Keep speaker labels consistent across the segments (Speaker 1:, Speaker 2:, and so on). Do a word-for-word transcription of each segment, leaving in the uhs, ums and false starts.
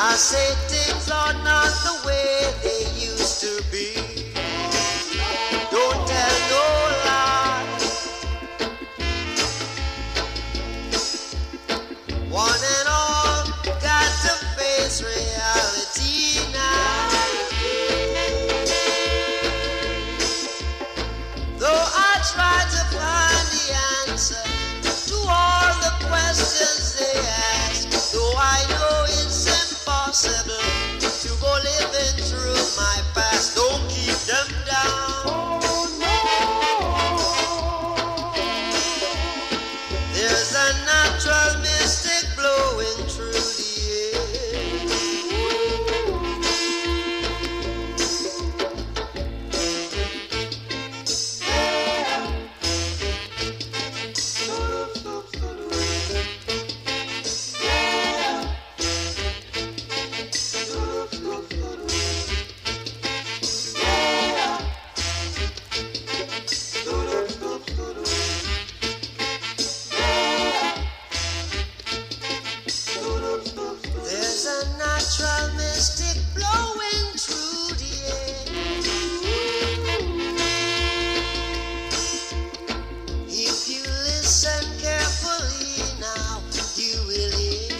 Speaker 1: I say things are not the way they used to be. Don't tell no lie. One and all got to face reality now. Though I try to find the answer to all the questions they ask, though I know it's impossible to go living through my past. Don't keep them down. There's a natural mystic blowing through the There's a natural mystic blowing through the air. If you listen carefully now, you will hear.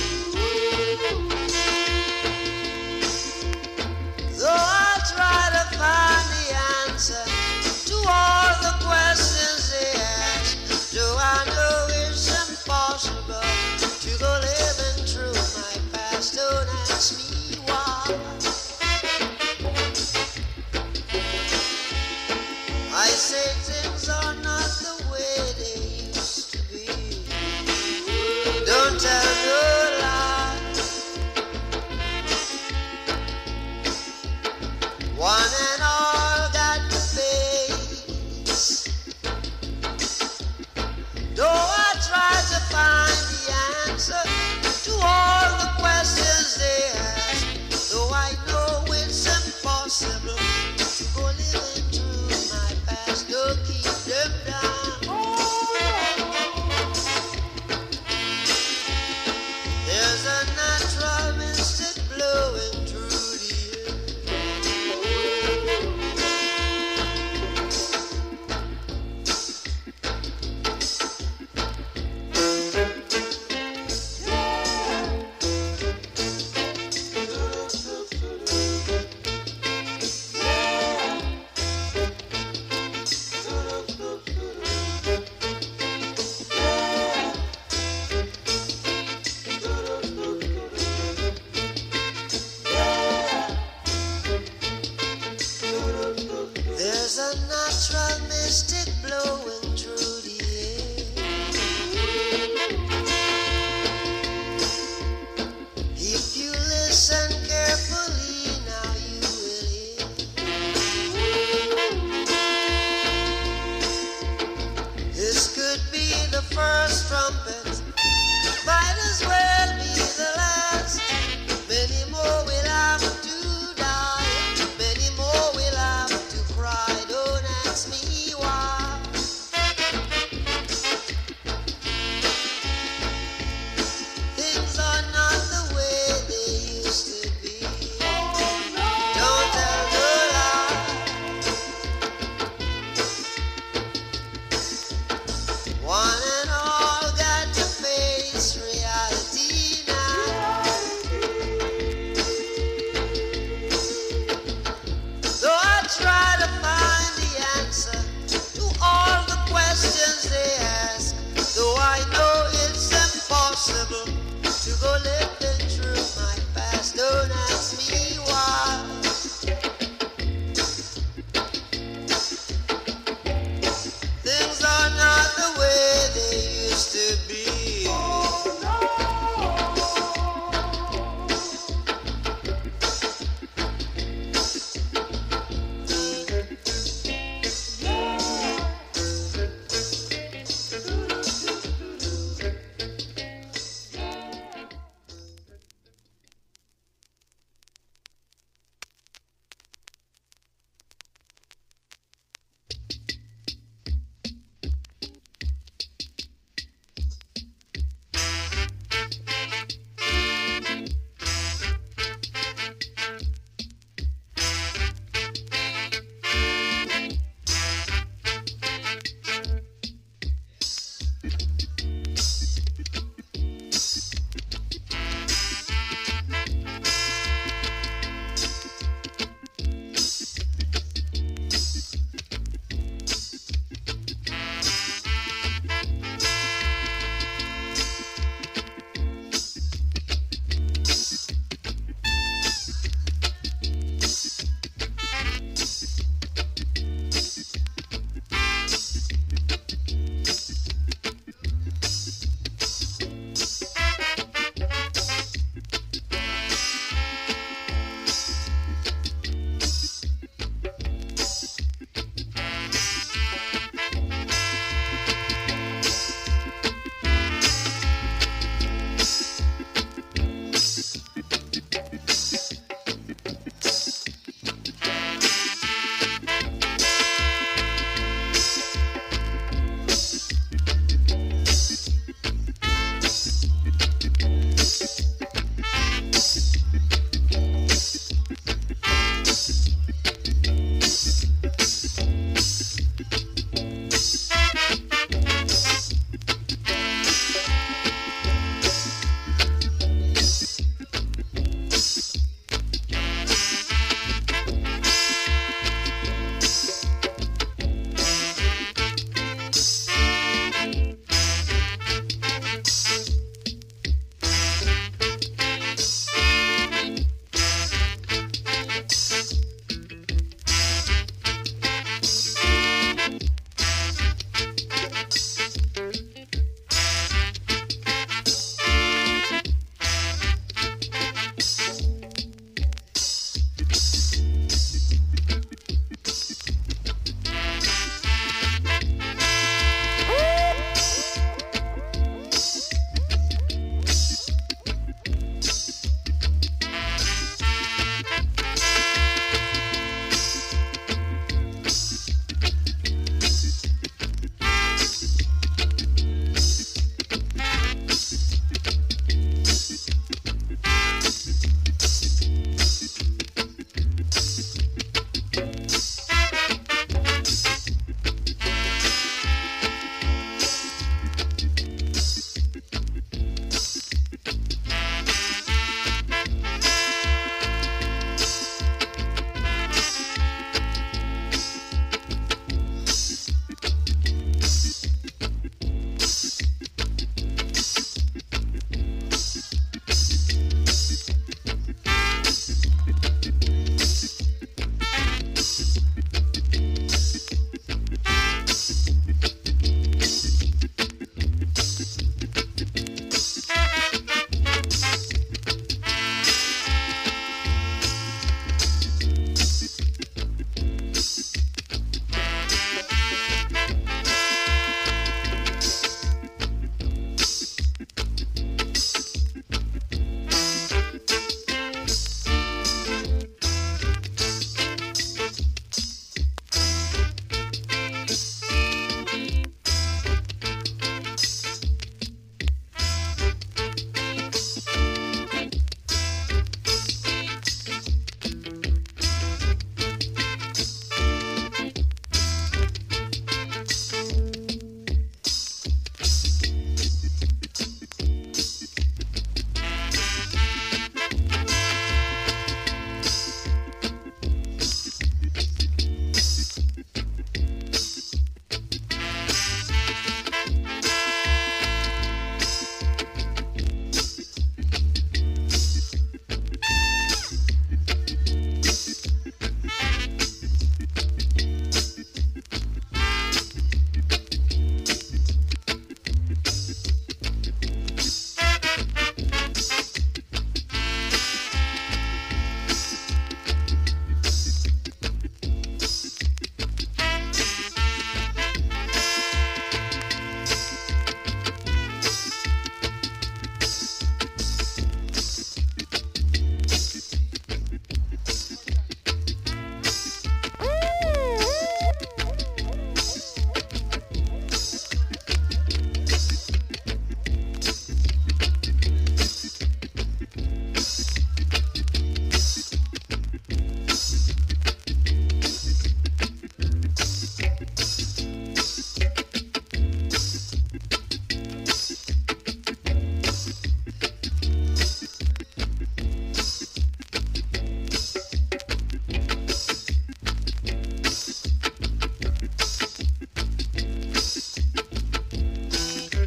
Speaker 1: Though I try to find the answer to all the questions they ask, do I know it's impossible to go living through my past. Don't ask me why. I say things are not the way they used to be. Don't tell no lie. One and all got to face. Though I try to find the answer to all the questions they ask, though I know it's impossible to go living through my past. Don't keep them down. There's a natural mystic blowing through the There's a natural mystic blowing through the air. If you listen carefully now, you will hear. This could be the first trumpet, might as well be the last. Many more will have to die, many more will have to cry. Don't ask me why. Things are not the way they used to be. Don't tell no lie. One and all got to face reality now. Though I try to find the answer to all the questions they ask, though I know it's impossible to go living through my past. Don't ask me why. Things are not the way they used to be.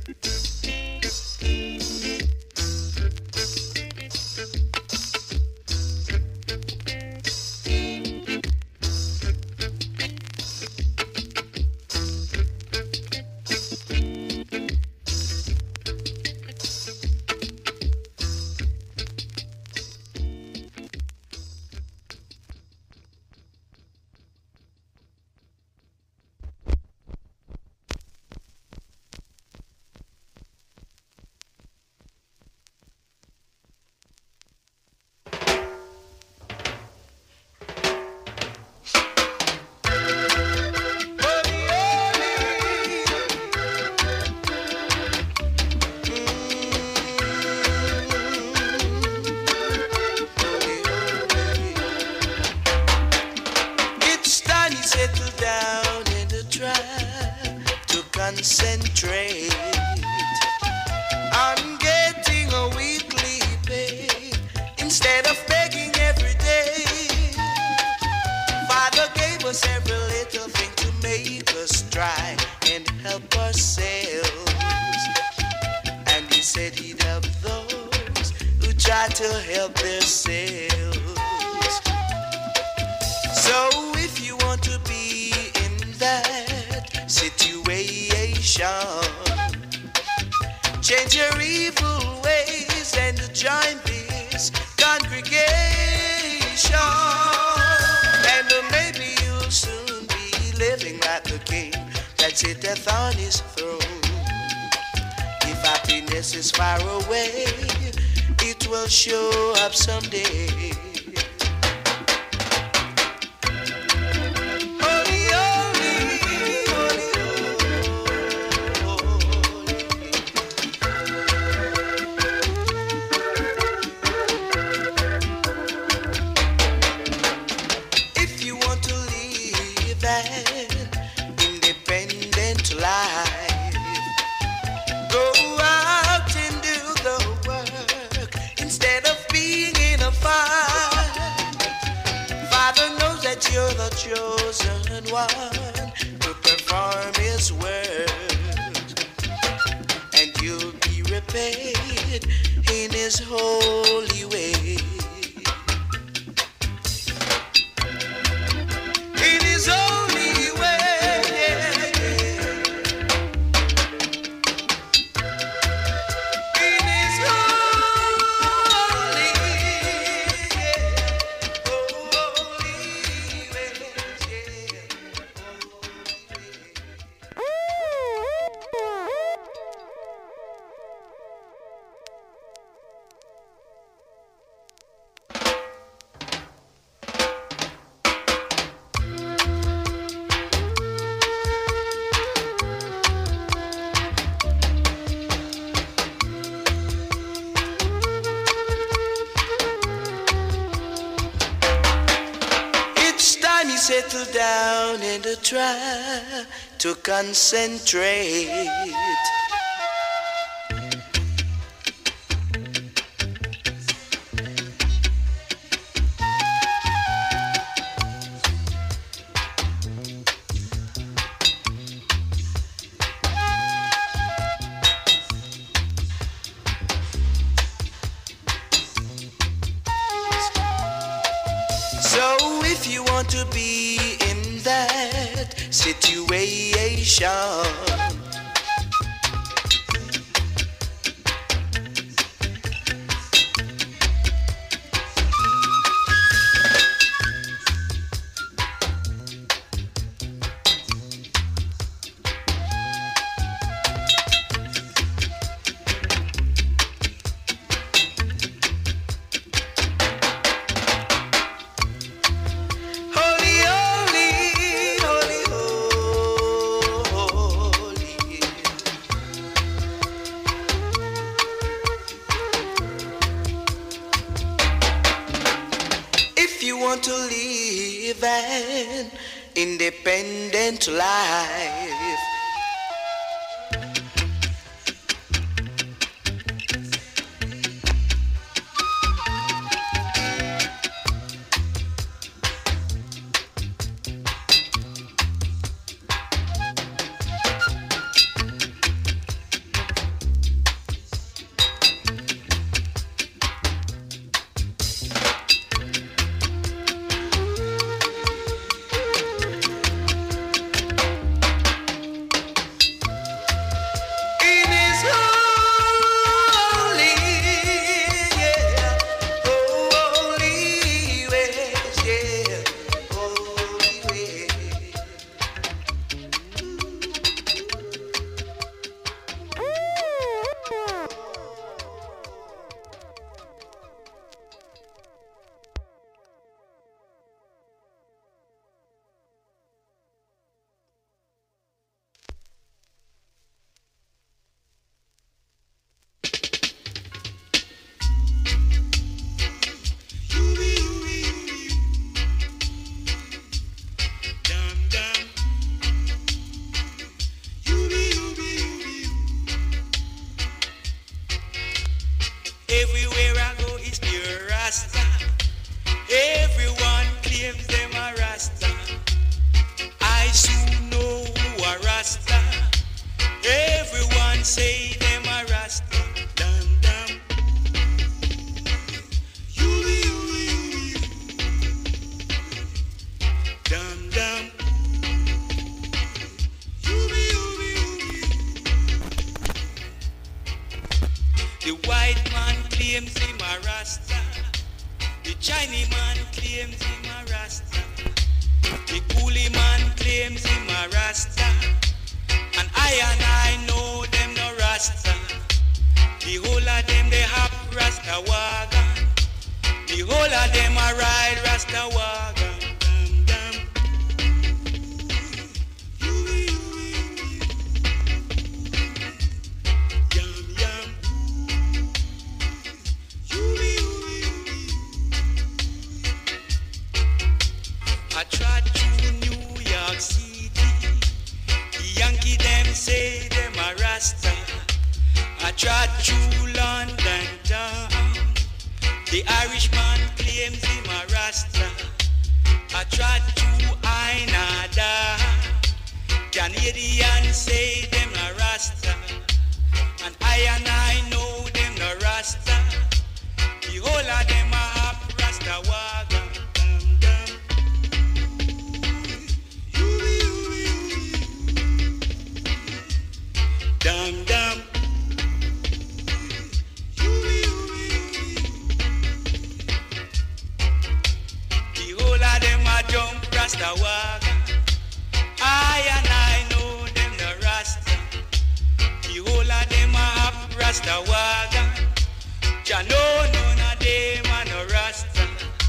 Speaker 1: Concentrate on getting a weekly pay instead of begging every day. Father gave us every little thing to make us try and help ourselves. And he said he'd help those who try to help themselves. So if you want to be in that situation, change your evil ways and join this congregation, and maybe you'll soon be living like a king that sitteth on his throne. If happiness is far away, it will show up someday. You're the chosen one to perform his word, and you'll be repaid in his holy way. In his holy way, yeah, yeah. In his holy, yeah. Settle down and try to concentrate. So if you want to be in that situation, want to live an independent life,
Speaker 2: The white man claims him a Rasta. The Chinese man claims him a Rasta. The coolie man claims him a Rasta. And I and I know them no Rasta. The whole of them they have Rasta wagon. The whole of them a ride Rasta wagon. Dum, dum. Yum, yum. I tried to New York City. The Yankee them say them a Rasta. I tried to London town. The Irishman claims him a Rasta. I tried to Ainada. Canadians say them a Rasta. And I and I know them no Rasta. The whole of them a have Rasta wagon. Dum, dum. Dum, dum. Them a jump Rasta wagon. I and I know them no Rasta. The whole of them a have Rasta wagon. Jah know none of them a no Rasta.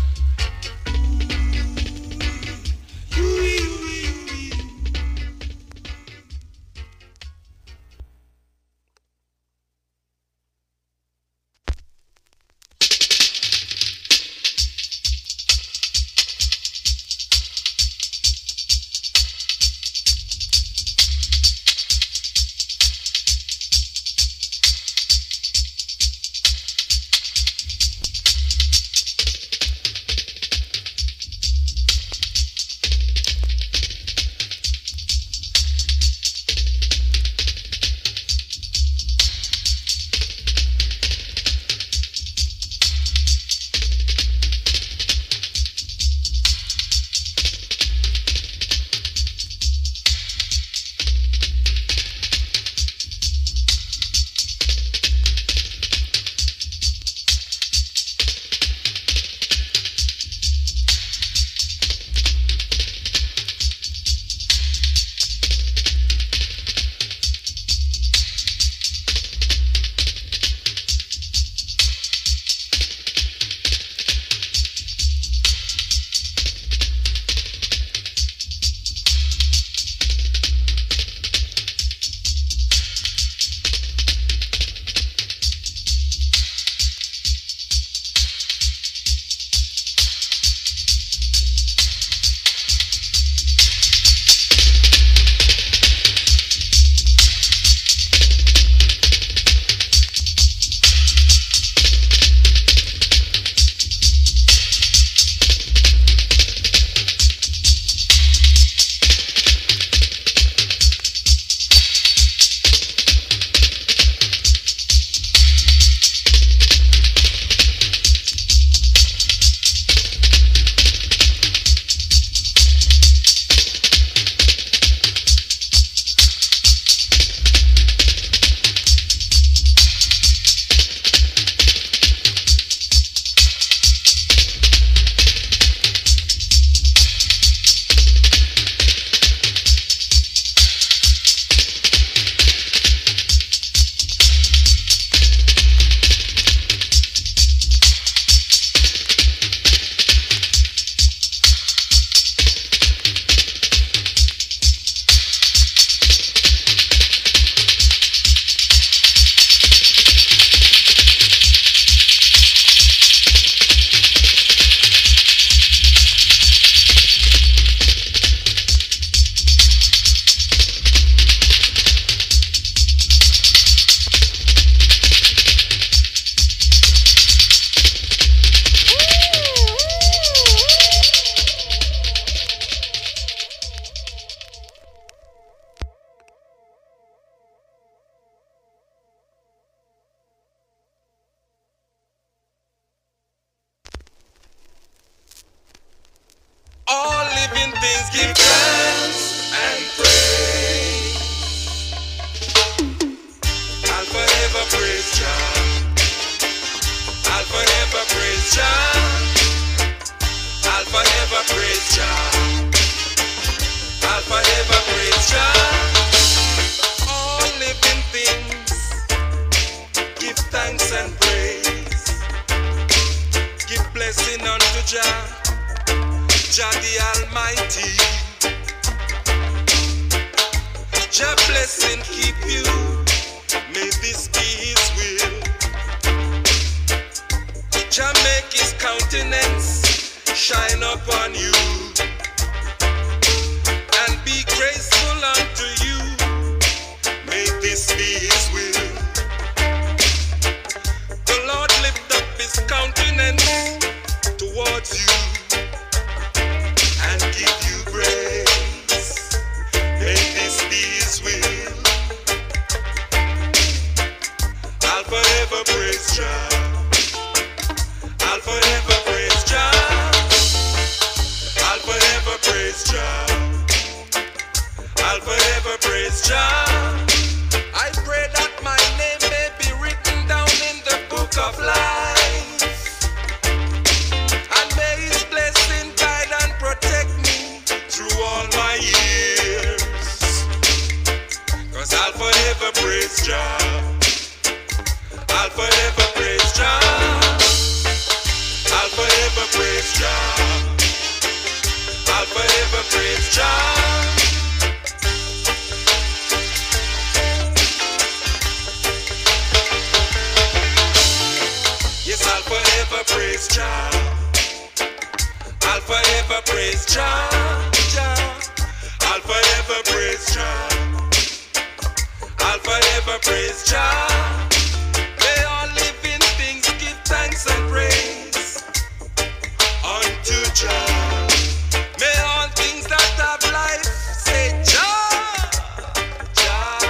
Speaker 2: things give thanks and praise, and forever praise Jah.
Speaker 3: thanks and praise. Give blessing unto Jah, Jah the Almighty. Jah blessing keep you, may this be His will. Jah make His countenance shine upon you, and be graceful unto you, may this be His will. The Lord lift up His countenance towards you, and give you grace, may this be His will. I'll forever praise Jah, I'll forever praise Jah, I'll forever praise Jah, I'll forever praise Jah. I pray that my name may be written down in the book of life, and may His blessing guide and protect me through all my years. Cause I'll forever praise Jah, I'll forever praise Jah, I'll forever praise Jah, I'll forever praise Jah. Yes, I'll forever praise Jah, I'll forever praise Jah, Jah. I'll forever praise Jah, I'll forever praise Jah. May all living things give thanks and praise unto Jah. May all things that have life say Jah, Jah.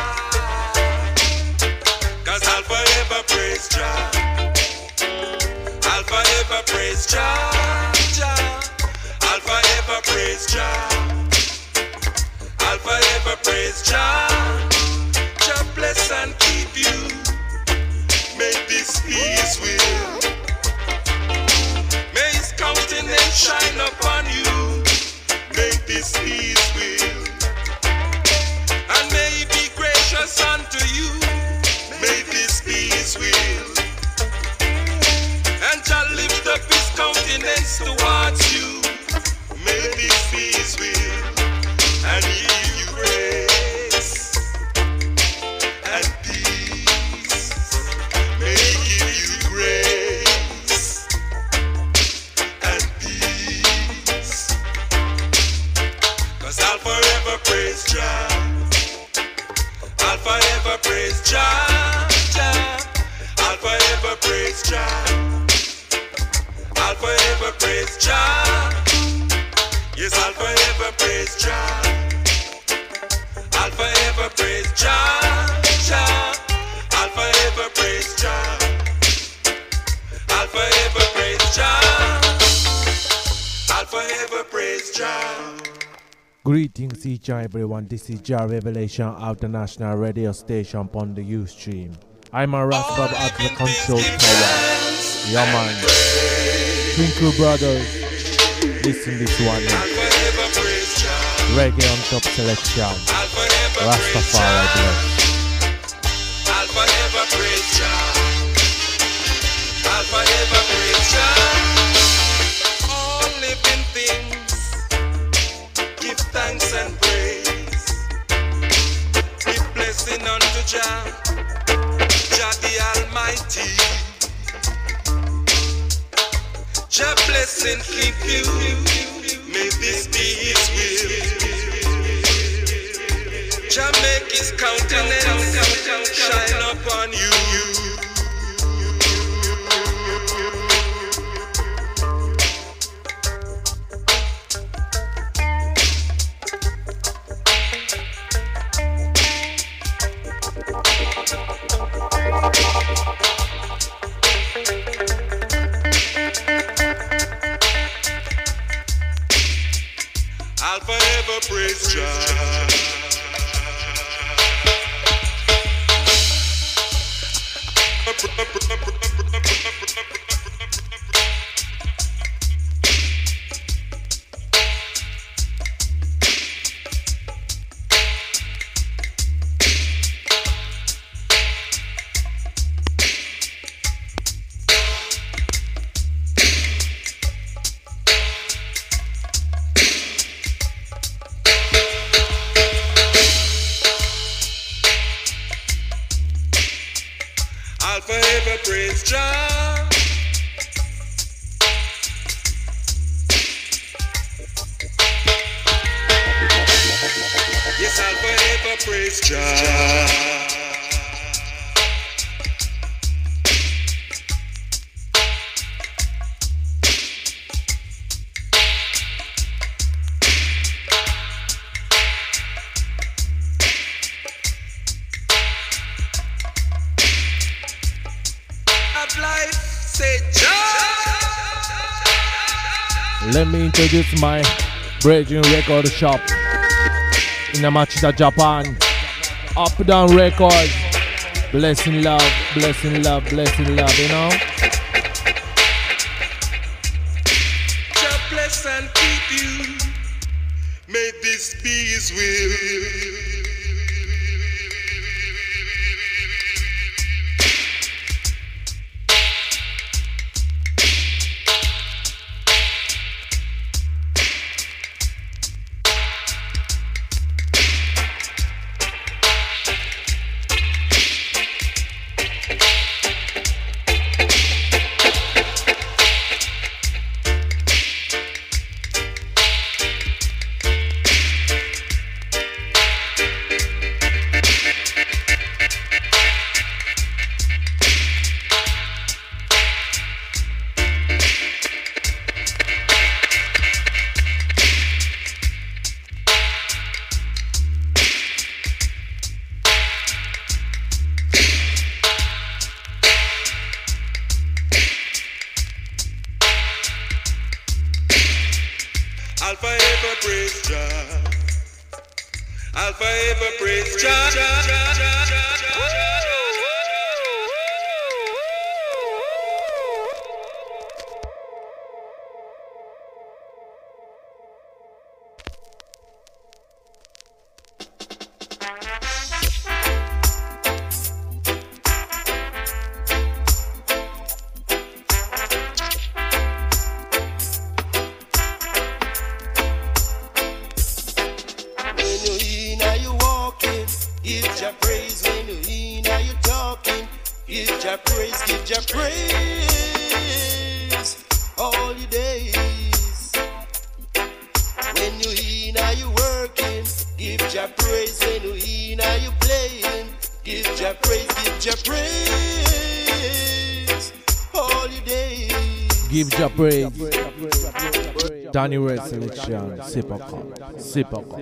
Speaker 3: Cause I'll forever praise Jah, I'll forever praise Jah, Jah. I'll forever praise Jah, I'll forever praise Jah. Jah bless and keep you, may this be His will. May His countenance shine upon you, may this be His will. And may He be gracious unto you, may this be His will. And Jah lift up His countenance towards you, may this be His will. And He give you grace and peace, may He give you grace and peace. Cause I'll forever praise Jah, I'll forever praise Jah, Jah. I'll forever praise Jah, I'll forever praise Jah. Yes, I'll forever praise Jah, I'll forever praise Jah, Jah. I'll forever praise Jah, I'll forever praise Jah, I'll forever praise Jah.
Speaker 4: Greetings each and everyone, this is Jah Revelation International radio station on the Ustream. I'm a Rasbab at the control tower. Yeah man, Twinkle Brothers, listen this one now. Reggae on top selection, Rastafari bless.
Speaker 3: I'll forever praise Jah, I'll forever praise Jah. All living things give thanks and praise. Give blessing unto Jah, Jah the Almighty. Jah blessing keep you, may this be His will. Jah make His countenance shine upon you. I'll forever praise Jah. I'll forever praise Jah. Yes, I'll forever praise Jah.
Speaker 4: Let me introduce my Bridging Record Shop in Yamashita, Japan. Up Down Records. Blessing love, blessing love, blessing love, you know.
Speaker 3: Jah bless and keep you. May this be His will. I'll forever praise Jah. I'll forever praise Jah.
Speaker 4: Give Jah praise. Danny Red selection. Sip up, sip up.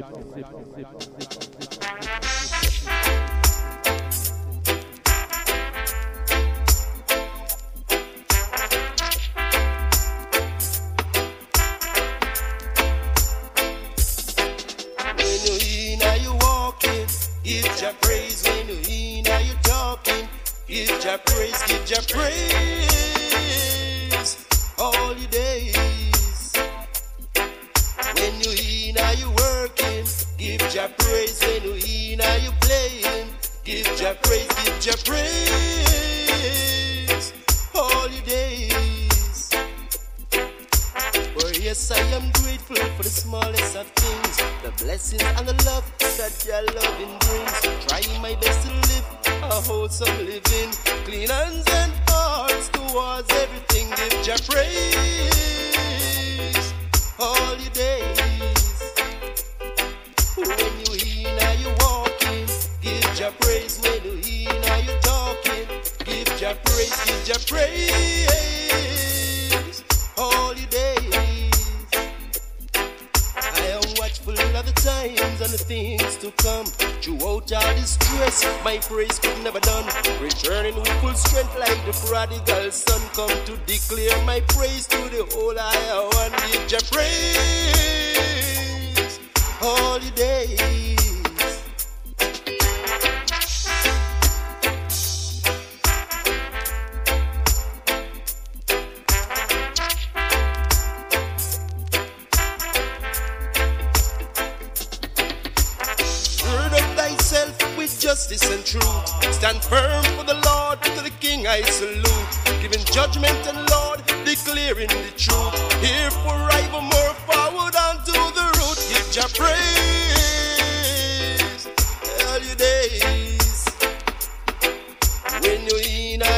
Speaker 3: When you in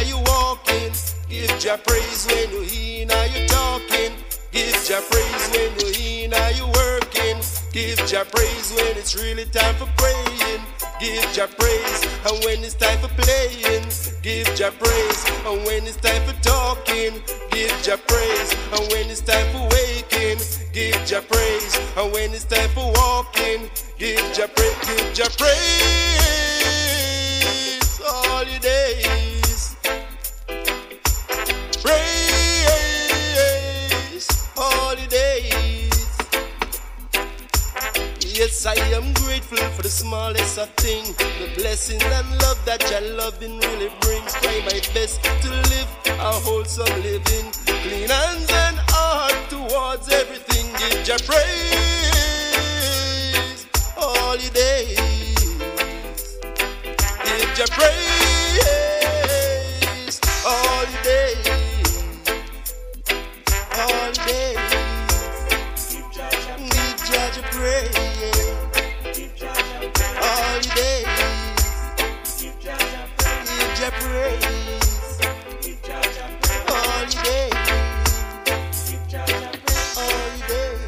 Speaker 3: Jah praise when you in and you talking. Give Jah praise when you in and you working. Give Jah praise when it's really time for praying. Give Jah praise and when it's time for playing. Give Jah praise and when it's time for talking. Give Jah praise and when it's time for waking. Give Jah praise and when it's time for walking. Give Jah praise, give Jah praise all your days. Praise all your days. Yes, I am grateful for the smallest of things, the blessing and love that your loving really brings. Try my best to live a wholesome living, clean hands and heart towards everything. Give Jah praise all your days. Give Jah praise all your days. All days. Give Jah praise. All days, give Jah praise. All days, all days.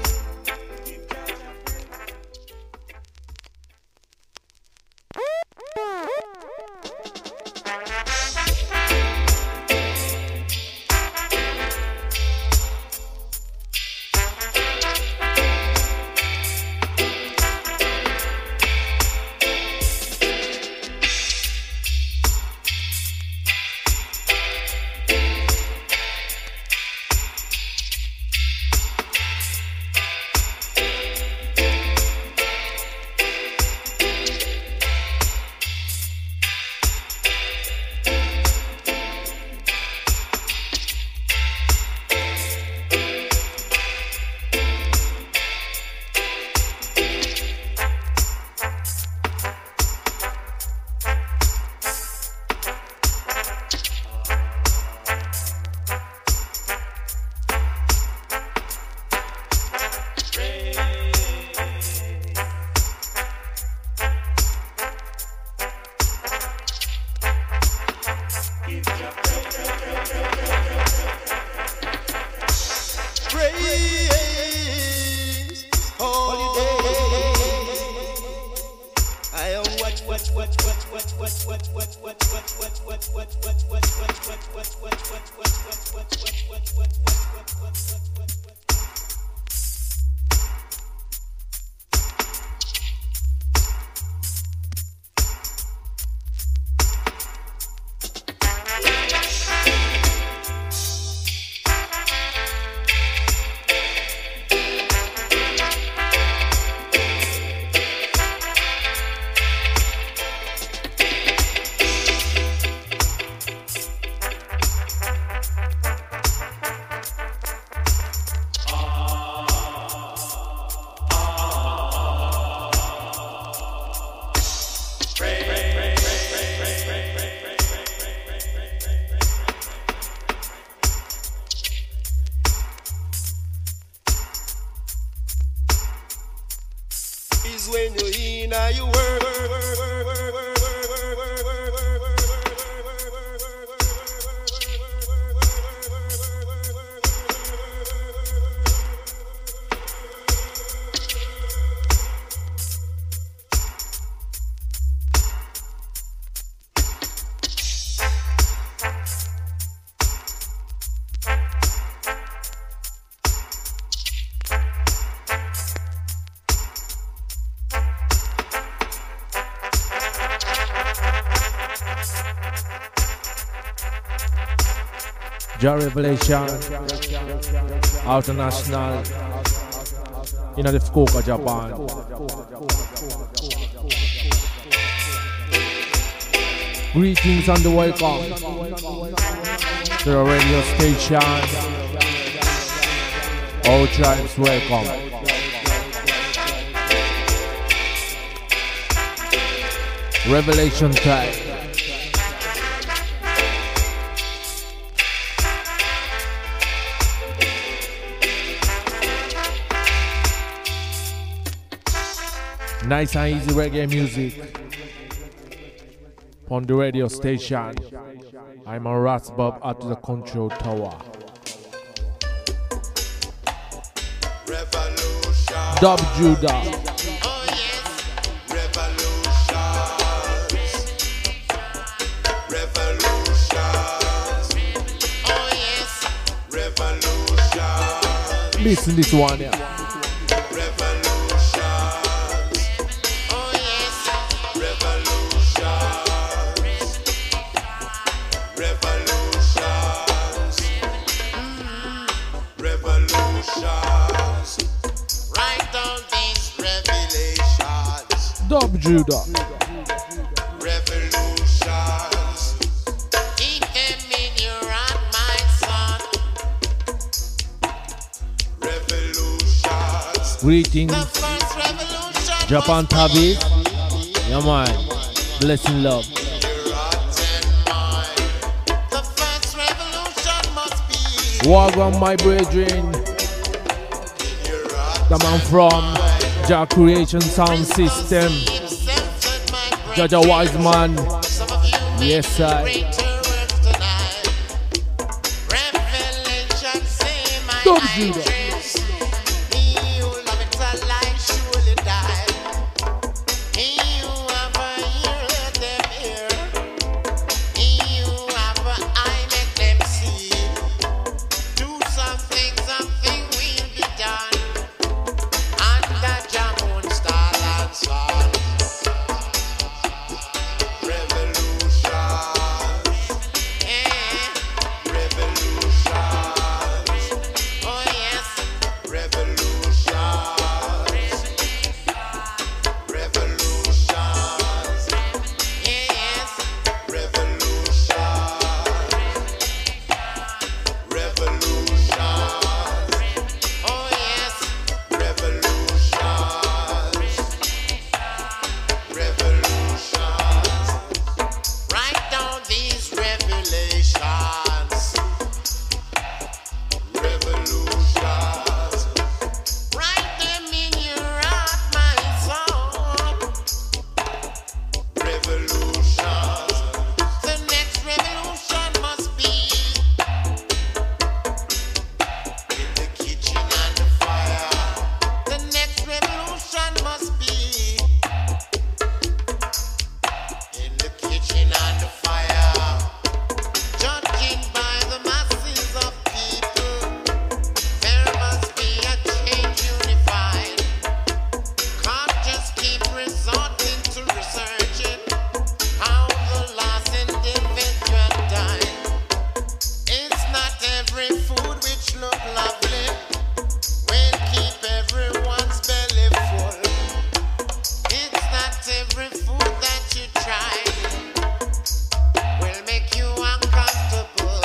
Speaker 3: When you in and you work.
Speaker 4: Jah Revelation, International, in the Fukuoka, Japan. Greetings and welcome to the radio station. All tribes welcome. Revelation time. Nice and easy reggae music. on the radio station. I'm a Rasbab at the control tower.
Speaker 3: Revolution.
Speaker 4: Dub Judah.
Speaker 3: Oh yes. Revolutions. Revolutions. Oh yes. Revolutions.
Speaker 4: Listen this one, yeah. Dub Judah.
Speaker 3: Revolutions. Keep them in your heart, my son. Revolutions.
Speaker 4: Greetings,
Speaker 3: The first revolution
Speaker 4: Japan
Speaker 3: must be
Speaker 4: Tavis. Yeah, man. Blessing love.
Speaker 3: your heart and mind. The first revolution must be
Speaker 4: Wagwan, my brethren.
Speaker 3: your heart.
Speaker 4: The man from Jah Creation Sound System. Jaja Wise Man.
Speaker 3: Some of you may
Speaker 4: Yes,
Speaker 3: do
Speaker 4: I.
Speaker 3: greater works tonight. Revelation say my
Speaker 4: Dub
Speaker 3: eyes.
Speaker 4: Judah.
Speaker 3: He who loveth a lie surely die. He who have a ear, let them hear. He who have an eye, make them see. Do something, something will be done. Under Jah moon, star and sun. Write down these revelations. Revolutions. Write them in your heart, my son. Revolutions. The next revolution must be in the kitchen and the fire. The next revolution must be in the kitchen and the fire, judging by the masses of people, there must be a change unified. Can't just keep resorting to researching how the last individual died. It's not every food which look lovely will keep everyone's belly full. It's not every food that you try will make you uncomfortable.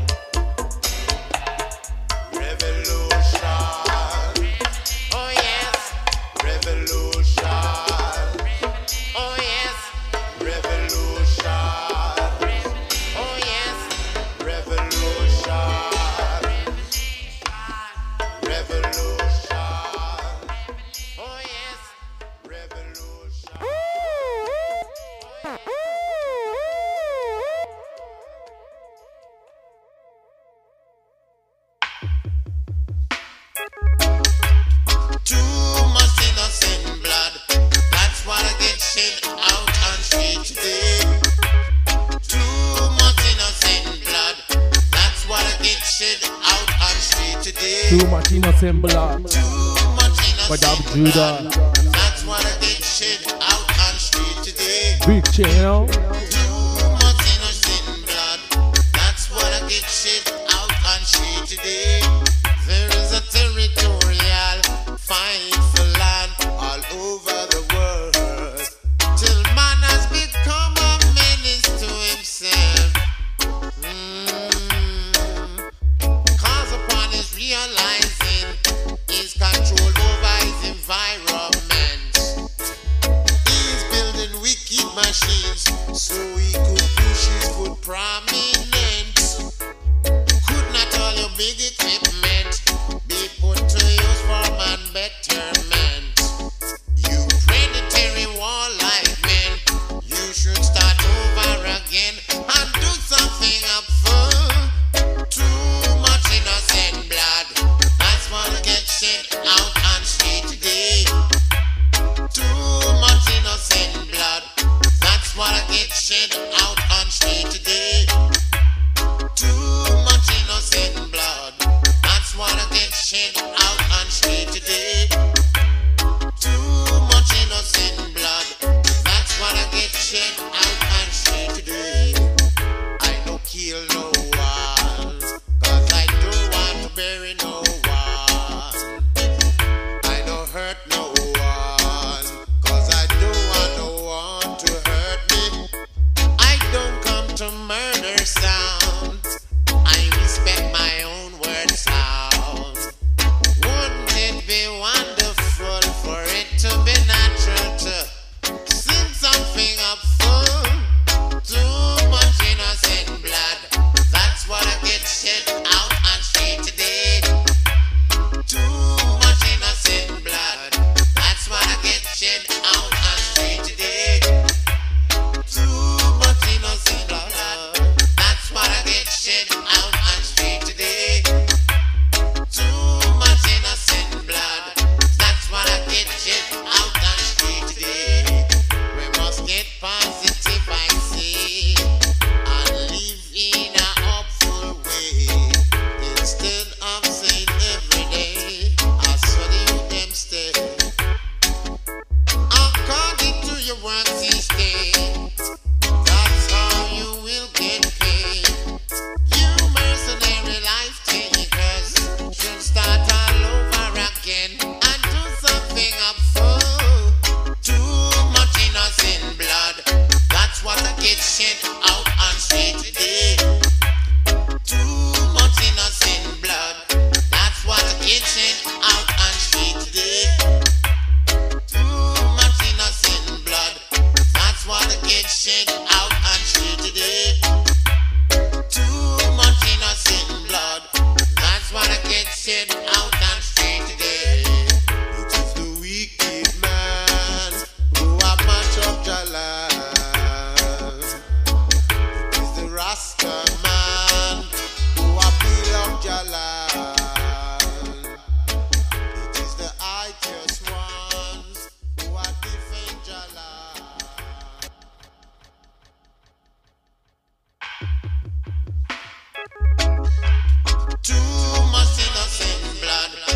Speaker 3: Revolution. Oh yes. Revolution. Oh yes. Revolution. Oh yes. Revolution. Revolution. Oh yes. Revolution. Too much innocent blood. That's what I get shed out on street today. Too much innocent blood. That's what I get shed out on street today.
Speaker 4: Too much innocent blood.
Speaker 3: Too much
Speaker 4: By Dub
Speaker 3: innocent
Speaker 4: Judah.
Speaker 3: blood. That's what I get shed out on street today.
Speaker 4: Big channel.
Speaker 3: Too much innocent blood. That's what I get shed out on street today. There is a territorial fight for land all over the world. Till man has become a menace to himself. Mm. Cause upon his realizing his control over his environment. He's building wicked machines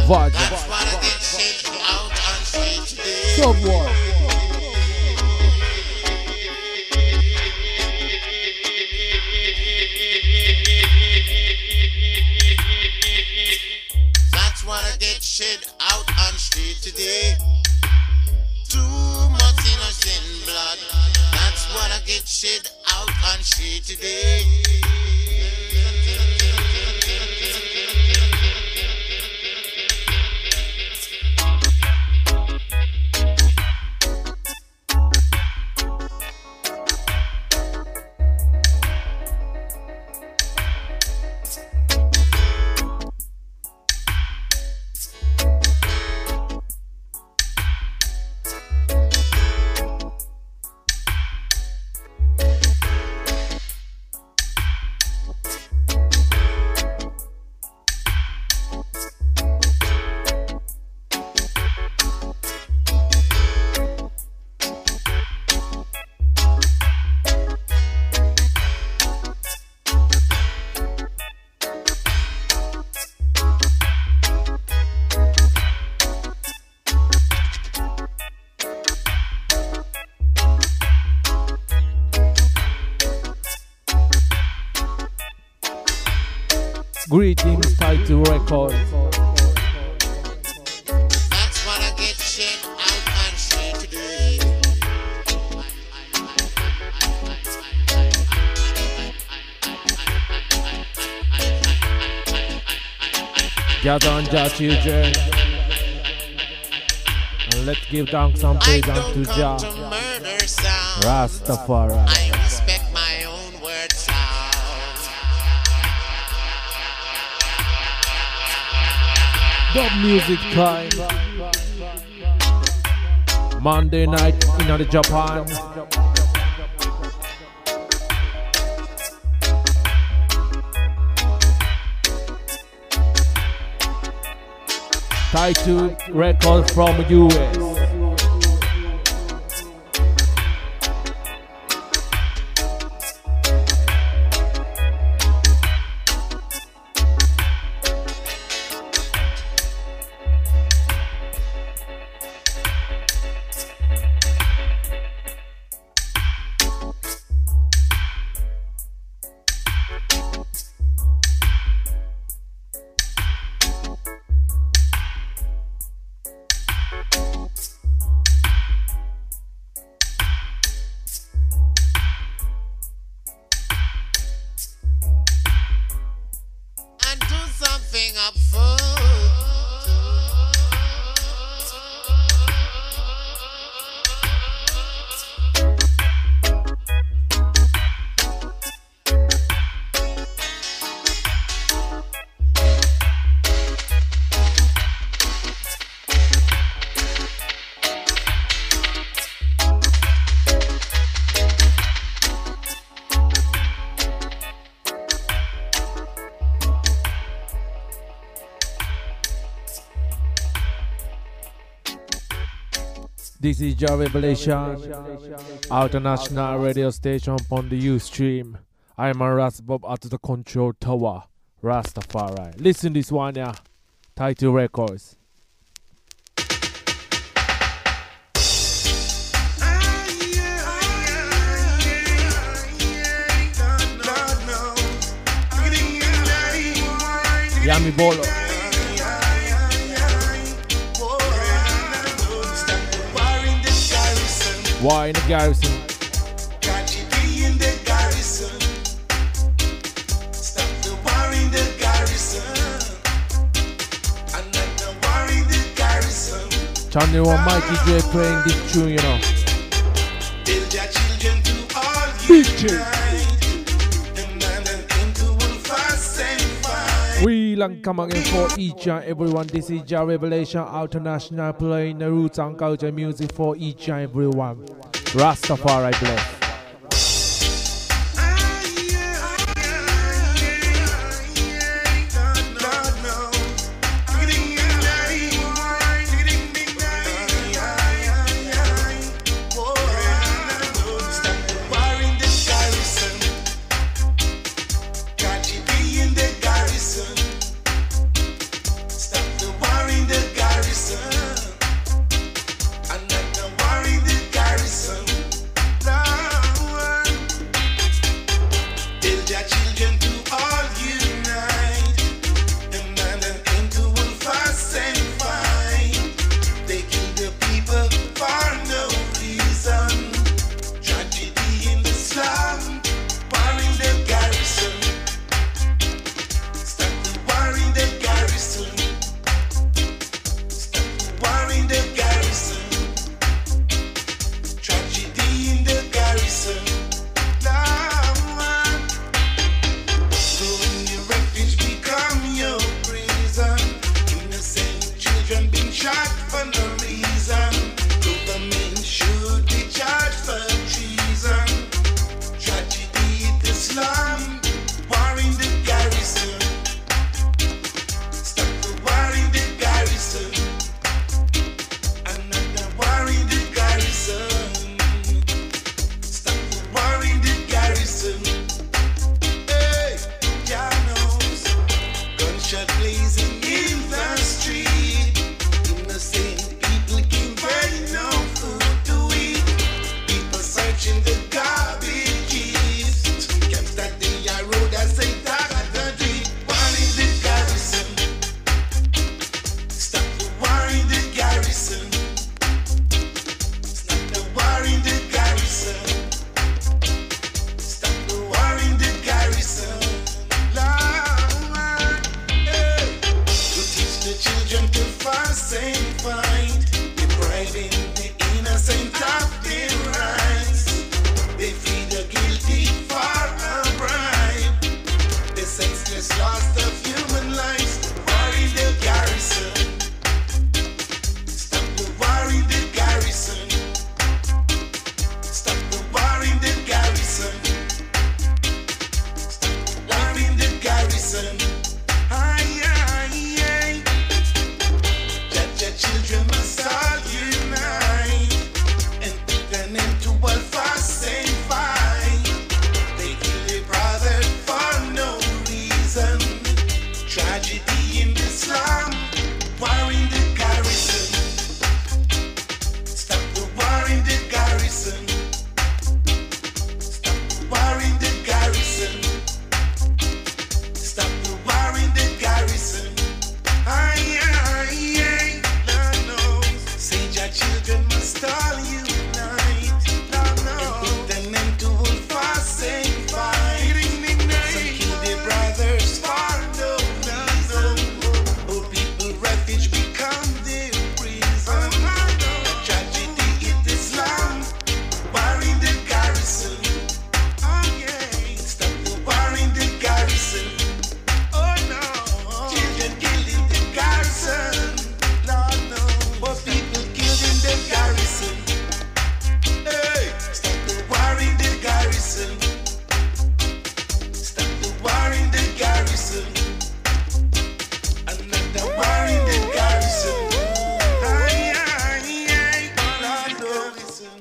Speaker 4: Vaja.
Speaker 1: That's what I get shit out on street today.
Speaker 4: Someone.
Speaker 1: That's what I get shit out on street today. Too much innocent blood. That's what I get shit out on street today.
Speaker 4: Greetings, Title Records.
Speaker 1: That's what I get shit out on street today.
Speaker 4: Gather on Jah children, and let's give thanks and
Speaker 1: I
Speaker 4: praise
Speaker 1: don't
Speaker 4: unto
Speaker 1: come
Speaker 4: Jah
Speaker 1: to murder sound.
Speaker 4: Rastafari.
Speaker 1: I respect my own word sound.
Speaker 4: Dub music time. Monday night in the Japan. Title record from U S.
Speaker 1: And do something up front.
Speaker 4: This is Jah Revelation, international radio station on the Ustream. I'm a Rasbob at the control tower, Rastafari. Listen this one, yeah. Title Records. Yami Bolo. Why in the garrison?
Speaker 5: Got you be in the garrison. Stop the war in the garrison. I'm not the war in the garrison.
Speaker 4: Channel one Mikey J playing this tune, you know.
Speaker 5: Build your children to all
Speaker 4: Big J.
Speaker 5: and man and into one fast and fine.
Speaker 4: We long come again for each and everyone. This is Jah Revelation International, playing the roots and culture music for each and everyone. Rastafari bless.
Speaker 5: Stop the war in same fight, depriving the innocent of their rights. They feed the guilty for a bribe. The senseless loss of human lives. War in the garrison. Stop the war in the garrison. Stop the war in the garrison. Stop the war in the garrison. Aye, aye, aye. Judge your children must all unite and put an end to all fuss and fight. They kill their brother for no reason. Tragedy in the slum, war in the garrison. Stop the war in the garrison. Stop the war in the garrison. Stop the war in the garrison. Aye, aye, aye. Lord knows. Sage our children must all unite. Lord knows. And put an end to all fuss and fight. Some kill their brothers for no reason. Old people refuge become their prison. Tragedy in Islam. War in the garrison. Oh yeah. Stop the war in the garrison. Oh no. Children killed in the garrison. Lord no. Poor people killed in the garrison. Hey. Stop the war in the garrison. Stop the war in the garrison. Another war in the garrison. Aye, aye, aye. Lord garrison.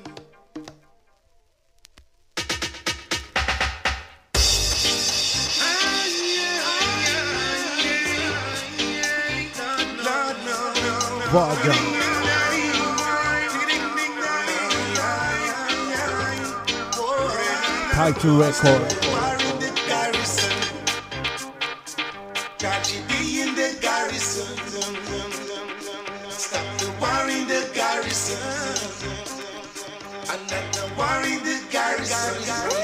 Speaker 4: Vaga. Title record.
Speaker 5: War in the garrison. Tragedy in the garrison. Stop the war in the garrison. Another war in the garrison.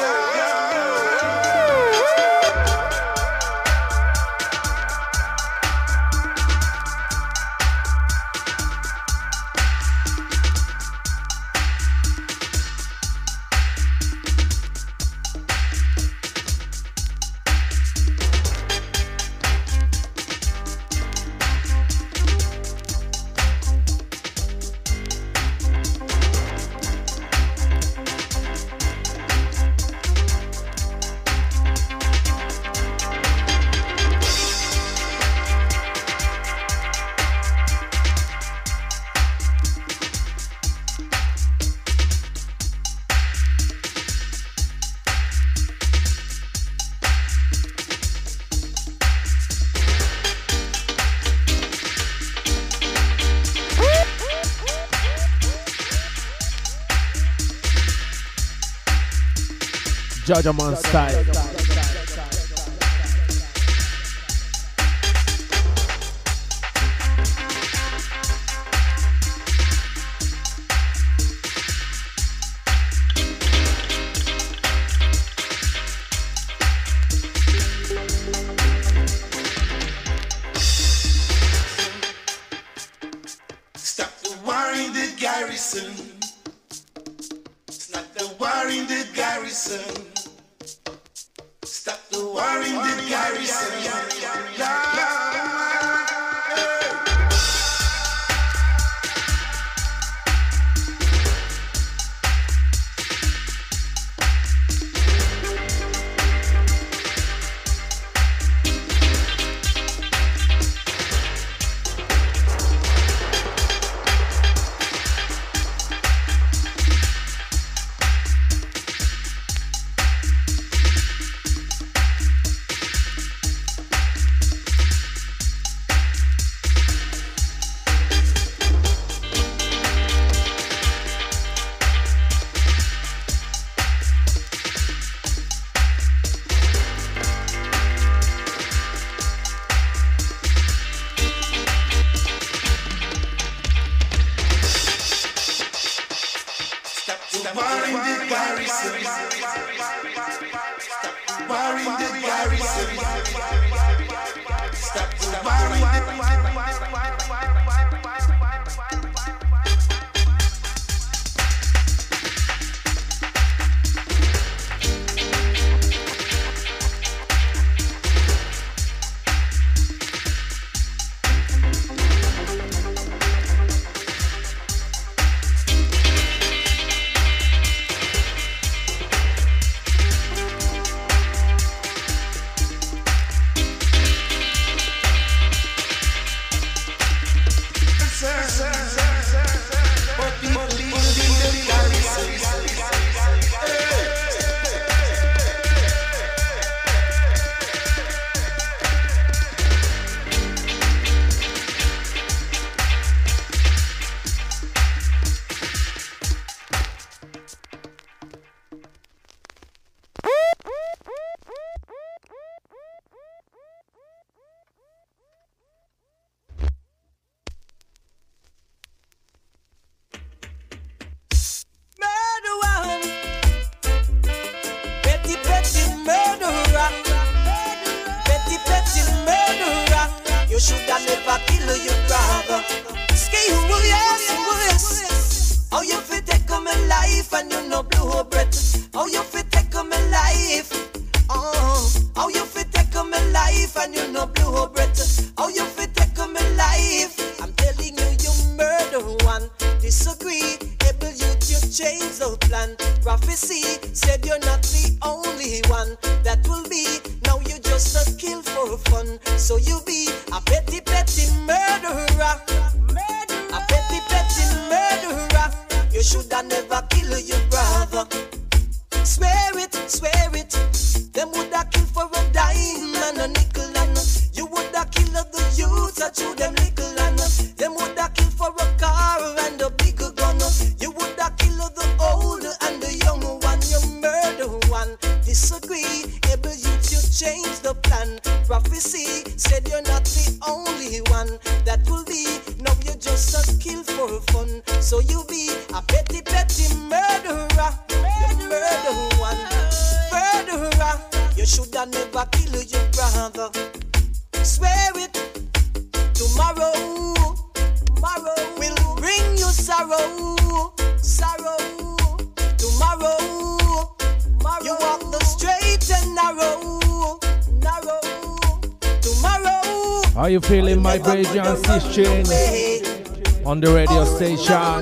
Speaker 4: Judgment style.
Speaker 5: Stop the war in the garrison. Stop the war in the garrison. Stop the war in the garrison.
Speaker 1: You shoulda never kill your brother. Ski, oh yes, oh yes. How you fit take my life and you no blow breath? How you fit take my life? Oh, how you fit take my life and you no blow breath? How you fit take my life? I'm telling you, you murder one. Disagree, able you to change the plan. Prophecy said you're not the only one that will be. Now you just a kill for fun. So you be a petty, petty murderer. A petty, petty murderer. You shoulda never kill your brother. Swear it, swear it. Them woulda kill for a dime and a nickel and you woulda kill the youth that you them nickel and them woulda kill for a car and a big gun. You woulda kill the old and the young one. You murder one. Disagree, able you to change the plan. Prophecy said you're not the only one that will be. Now you just a kill for fun. So you be a petty, petty murderer. You murder one. Murderer. You shoulda never kill your brother. Swear it. Tomorrow, tomorrow will bring you sorrow. Sorrow. Tomorrow, tomorrow you walk the straight and narrow. Narrow. Tomorrow.
Speaker 4: How you feeling, my brave John Sishin? On the radio station.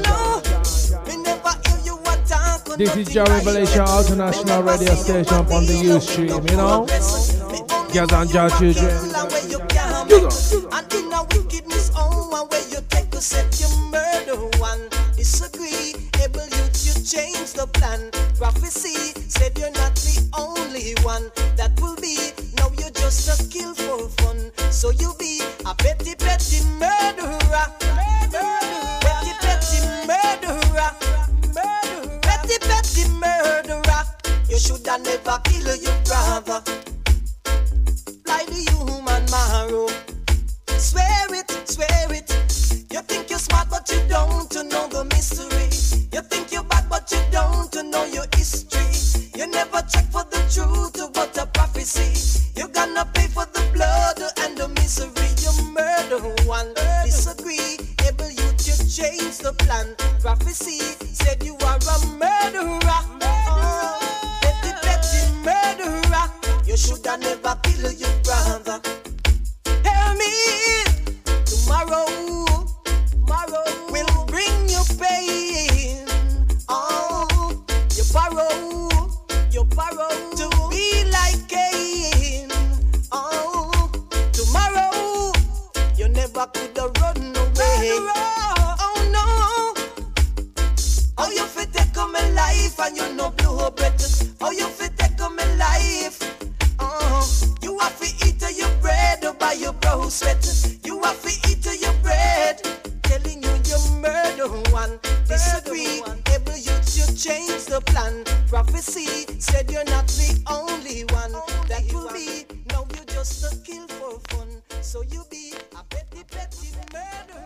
Speaker 4: This is your Revelation International Radio Station on the Ustream, you know? Girls and your children.
Speaker 1: And in a wickedness on one way you take to set your murder one. Disagree, able you to change the plan. Prophecy said you're not the only one that will be. Now you're just a kill for fun. So you be a petty, petty murderer. Petty, petty murderer. Petty, petty murderer. You shoulda never kill your brother. Fly the human marrow. Swear it, swear it. You think you're smart but you don't know the mystery. You think you're bad but you don't know your history. You never check for the truth about a prophecy. You're gonna pay for the blood and the misery. You murder one. Disagree, able you to change the plan. Prophecy said you are a murderer. Oh, petty, petty murderer. You shoulda never kill your brother. Hear me. Tomorrow, tomorrow will bring you pain. Oh, you borrow, you borrow to be like Cain. Oh, tomorrow you never could have run away. Oh no, how you fit take my life and you no blue better. How you fit take my life? Oh, you have to eat your bread by your brow sweat. You have to eat your bread. Telling you you murder one. Disagree, able you to change the plan. Prophecy said you're not the only one that will be. Now you just a kill for fun. So you be a petty, petty murderer.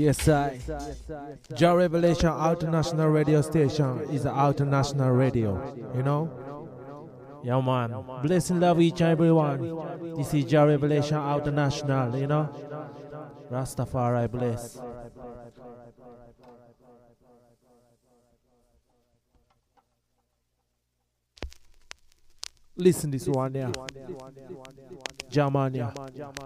Speaker 4: Yes, I. Jah Revelation International Radio Station is an international radio, you know? Yeah, man. Bless and love each and everyone. This is Jah Revelation International, you know? Rastafari bless. Listen this one, yeah. Jamania.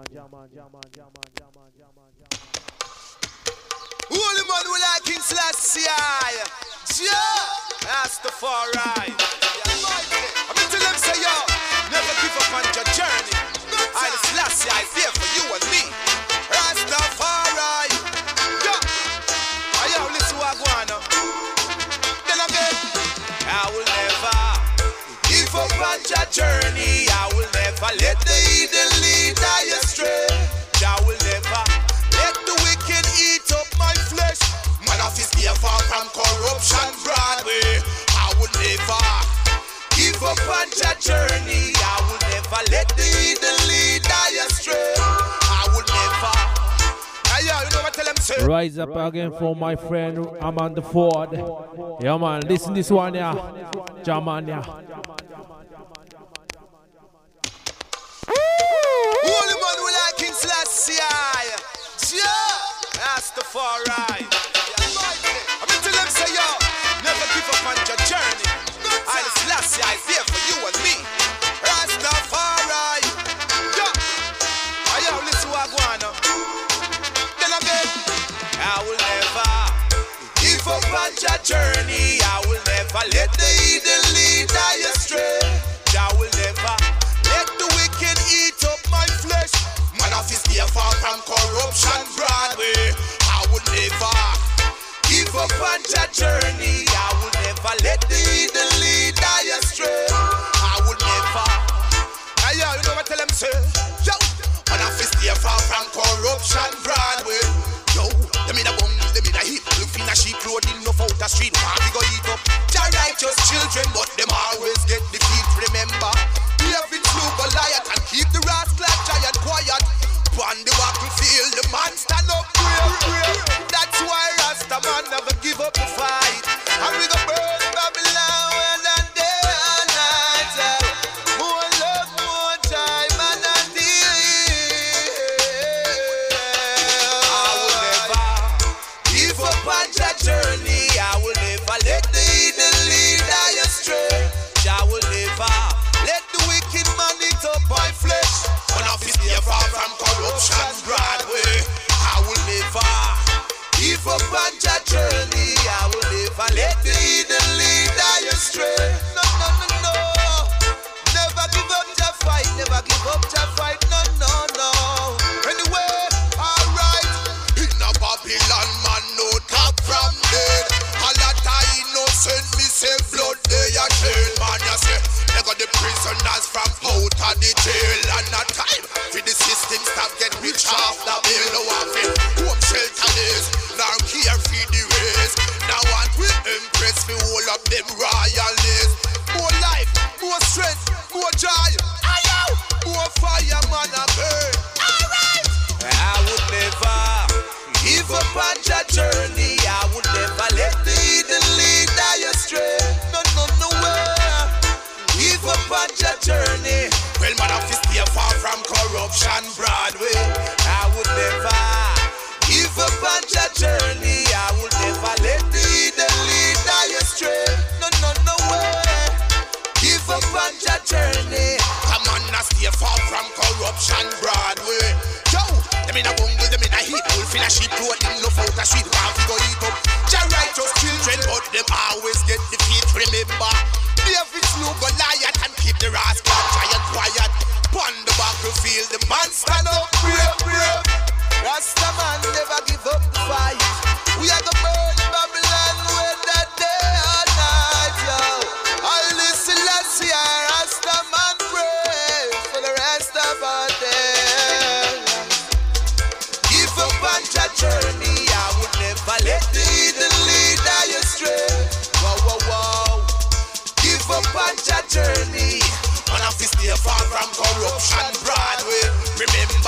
Speaker 5: Holy man will like King Selassie. Yeah, Rastafari. I'm going to tell them, say, yo, never give up on your journey. I, the Selassie, I there for you and me. Rastafari. Yeah. I yo, listen what I go on now. Then again, I will never give up on your journey. I will never let the heathen lead I astray. I will never let the wicked eat up my flesh. Man of his dear far from corruption, Broadway. I will never give up on your journey. I will never let the heathen lead I astray. I will never. Hey, yo, you know what I tell them, say?
Speaker 4: Rise up again for my friend Amanda Ford. Yeah, man, listen this one, yeah. Jamania.
Speaker 5: Holy man will like King Selassie. Yeah, Rastafari. I'm going to them, say, yo, never give up on your journey. I, the Selassie, I there for you and me. Rastafari. Yeah. I yo, listen what I go on now. Then again, I will never give up on your journey. I will never let the heathen lead I astray. I will never let the wicked eat up my flesh. Man of his dear far from corruption, Broadway. I will never give up on your journey. I will never let the heathen lead I astray. I will never. Hey, yo, you know what I tell them, say? Yo, man of his dear far from corruption, Broadway. Yo, them in a bum, them in a heap. Look in a sheep clothing, no out the street. Man, we go eat up your righteous children, but them always get defeat. Remember, every true Goliath and keep the rascal giant quiet. On the battlefield, the man stand up brave. That's why Rasta man never give up the fight. And we go burn Babylon and day and night. More love, more time and a day. I will never give up on your journey. I will never let the heathen lead I astray. I will never let the wicked man eat up my flesh. One of his dear far from corruption, Broadway. I will never give up on your journey. I will never let the heathen lead I astray. No, no, no, no. Never give up your fight. Never give up your fight. No, no, no. Anyway, alright. In a Babylon, man, no top from dead. A lot of innocent, me say blood they are trail. Man, you say, they got the prisoners from out of the jail. And a time for the system stop get rich off the bill. No one feel home shelter days. Now care for the race. Now want we impress for all of them royalities. More life, more strength, more joy. Ayo, more fire, man, a burn. Alright. I would never give up on your journey. I would never let the heathen lead I astray. No, no, no way. Give up on your journey. Well, man, of his dear far from corruption, Broadway. I would never give up on your journey. I would never let the heathen lead I astray. No, no, no way. Give up on your journey. Come on, now stay far from corruption, Broadway. Yo, them in a bungle, them in a heat. Wolf in a sheep clothing, no out the street. One we go eat up your righteous children, but them always get defeat. Remember, every slew Goliath and keep the rascal giant quiet. On the battlefield, the man stand up brave, brave. Rasta man never give up the fight. We are the burn Babylon with that day and night, yo. I listen, let's see our Rasta man pray for the rest of our days. Give up on your journey. I would never let the heathen lead I astray. Wow, wow, wow. Give up on your journey. Man of his stay far from corruption, Broadway. Remember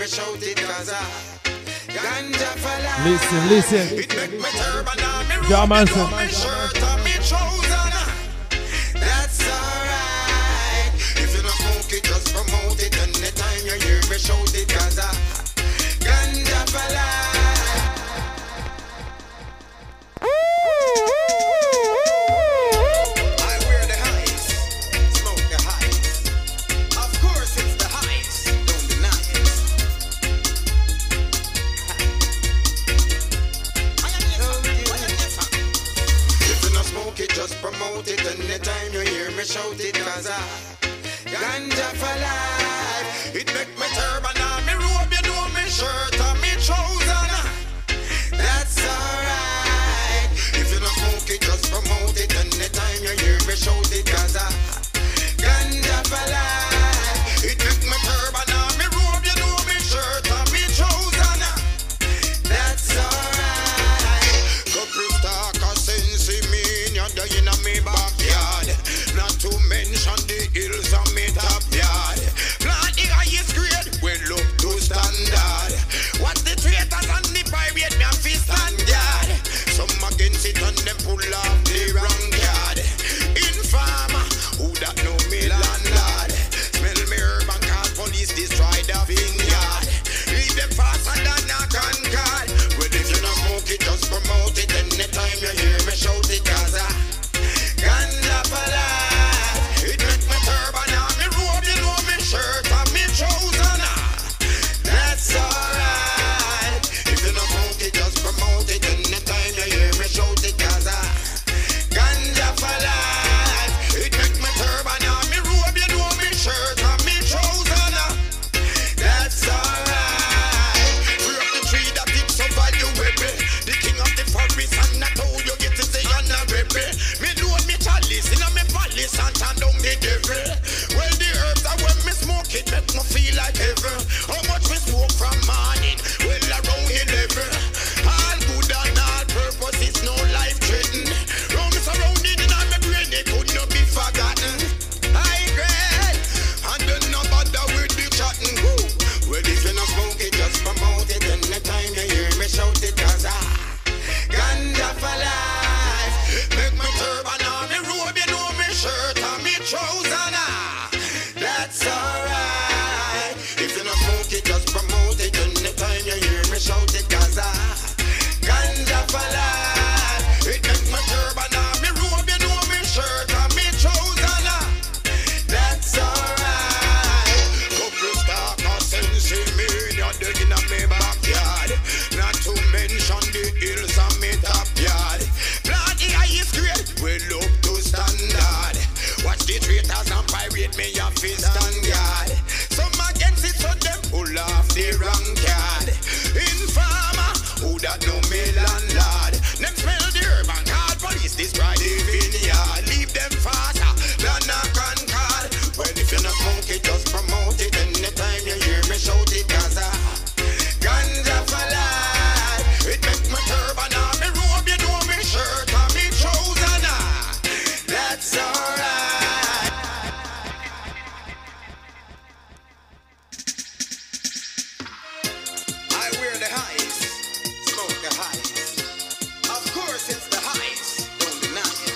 Speaker 5: me shout it cause I ganja for life.
Speaker 4: Listen, listen.
Speaker 5: It make me turban on me robe,
Speaker 4: Jam
Speaker 5: you
Speaker 4: Manson.
Speaker 5: know me shirt and me trousers. That's alright. If you don't smoke it, just promote it. Anytime you hear me shout it cause I ganja for life. Just promote it anytime you hear me shout it cause I ganja for life. It make me turban on me robe, you know me shirt and me trousers. That's alright. If you don't smoke it, just promote it anytime you hear me shout it cause I ganja for life. It make me turban on me robe, you know me shirt and me trousers. That's alright. Couple talk a sense me in a me backyard, not to mention the hills on me top yard. Plant the highest grade, we look to standard. What's the traitors and the pirate, me a fist and guard. Some against it and them pull off the wrong card. Informer, who that know me landlord. Smell me herb and call police, destroy the vineyard. Leave them faster than a concord. Well if you don't smoke it, just promote it. Anytime you hear me shout it cause I ganja for life. It make me turban on me robe, you know me shirt and me trousers. That's alright. If you don't smoke it, just promote it. Anytime you hear me shout it cause I ganja for life. It make me turban on me robe, you know me shirt and me trousers. That's alright. Free up the tree that it's so valuable. The king of the forest and not how you get to say honorable. Me load me chalice in a me palace and turn down the devil. Well the herbs are when me smoke it make me feel like heaven. How much me smoke from morning? Well around eleven. All good and all purpose is no life threatening. Round me surrounded in my brain it could not be forgotten. I great and then no bother with the chatting. Woo. Well if you not smoke it just promote it. Anytime you hear me shout it cause I ganja for life. Make me turban on me robe, you know me shirt and me trousers. That's alright. If you not smoke it, just promote it. Anytime you hear me shout it cause I ganja for life. It make me turban on me robe, you know me shirt and me trousers. That's alright. Couple star no sense in me, you're digging up me backyard. Not to mention the hills on me top yard. Plant the highest grade, we look to standard. Watch the traitors and pirate, me a fist and guard. Some against it, so them pull off the wrong card. Informer, who that know me landlord. Them smell the herb and call police, destroy the vineyard. Leave them faster than a concord. Well if you not smoke it, just promote it. Anytime you hear me shout it cause I ganja for life. It make me turban on me robe, you know me shirt and me trousers. That's alright. I wear the highs, smoke the highs. Of course it's the highs, don't deny it.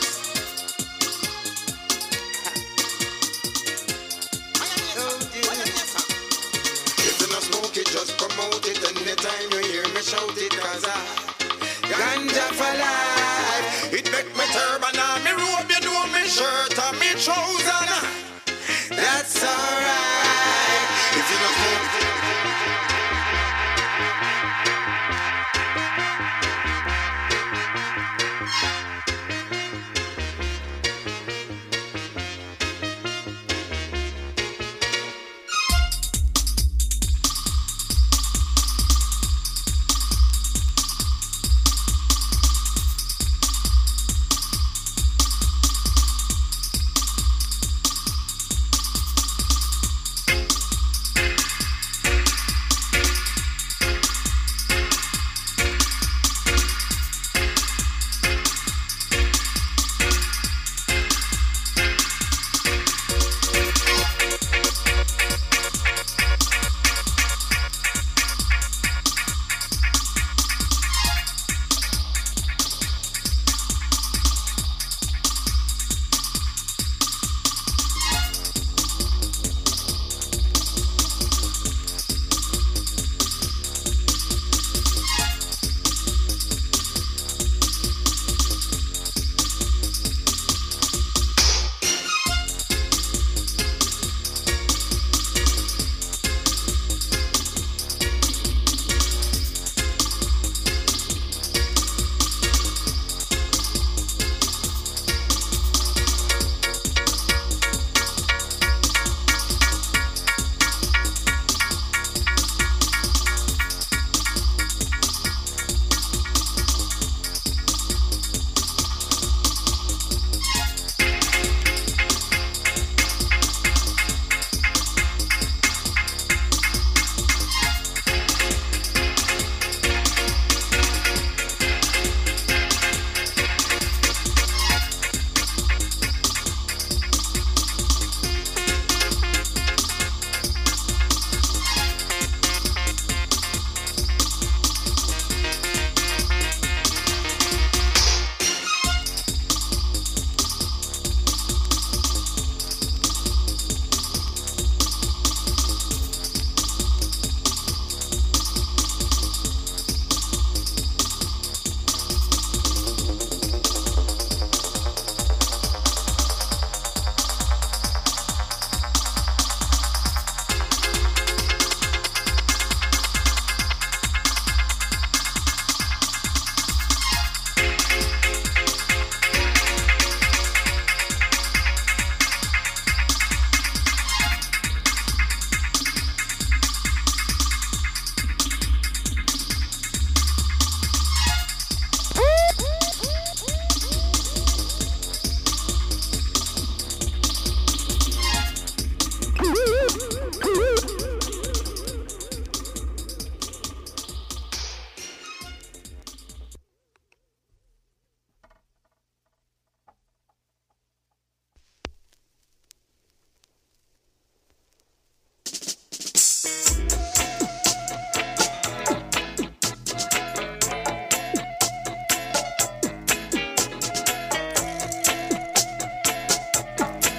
Speaker 5: If you not smoke it, just promote it. Anytime you hear me shout it cause I ganja for life. It make me turban on me robe, you know me shirt and me trousers. That's alright. If you not smoke it.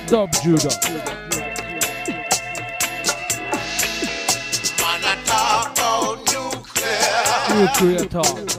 Speaker 4: Dub Judah.
Speaker 5: Man, I talk about nuclear.
Speaker 4: Nuclear talk.